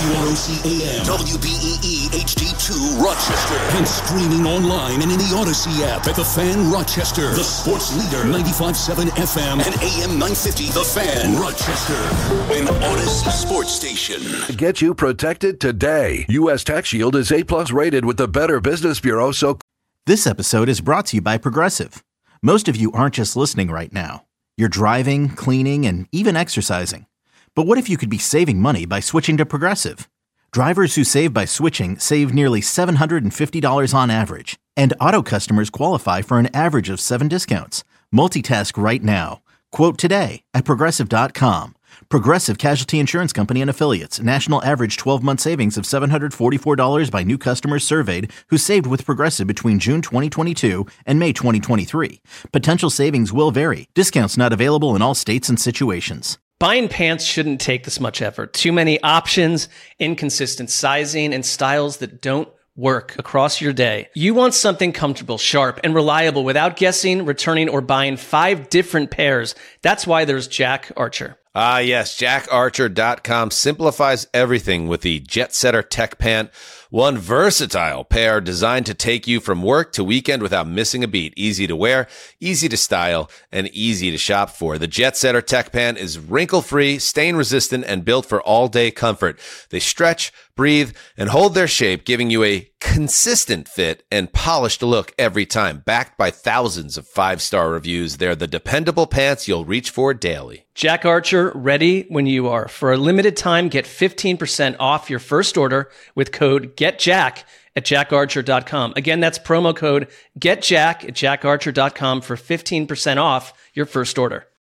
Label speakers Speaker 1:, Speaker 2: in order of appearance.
Speaker 1: WROC AM, WBEE HD2 Rochester, and streaming online and in the Odyssey app at The Fan Rochester, the sports leader, 95.7 FM and AM 950, The Fan Rochester, an Odyssey sports station.
Speaker 2: Get you protected today. U.S. Tax Shield is A+ rated with the Better Business Bureau, so...
Speaker 3: This episode is brought to you by Progressive. Most of you aren't just listening right now. You're driving, cleaning, and even exercising. But what if you could be saving money by switching to Progressive? Drivers who save by switching save nearly $750 on average. And auto customers qualify for an average of 7 discounts. Multitask right now. Quote today at Progressive.com. Progressive Casualty Insurance Company and Affiliates. National average 12-month savings of $744 by new customers surveyed who saved with Progressive between June 2022 and May 2023. Potential savings will vary. Discounts not available in all states and situations.
Speaker 4: Buying pants shouldn't take this much effort. Too many options, inconsistent sizing, and styles that don't work across your day. You want something comfortable, sharp, and reliable without guessing, returning, or buying 5 different pairs. That's why there's Jack Archer.
Speaker 5: Ah, yes, jackarcher.com simplifies everything with the Jet Setter Tech Pant. One versatile pair designed to take you from work to weekend without missing a beat. Easy to wear, easy to style, and easy to shop for. The Jet Setter Tech Pant is wrinkle-free, stain-resistant, and built for all-day comfort. They stretch, breathe, and hold their shape, giving you a consistent fit and polished look every time. Backed by thousands of 5-star reviews, they're the dependable pants you'll reach for daily.
Speaker 4: Jack Archer, ready when you are. For a limited time, get 15% off your first order with code GETJACK at jackarcher.com. Again, that's promo code GETJACK at jackarcher.com for 15% off your first order.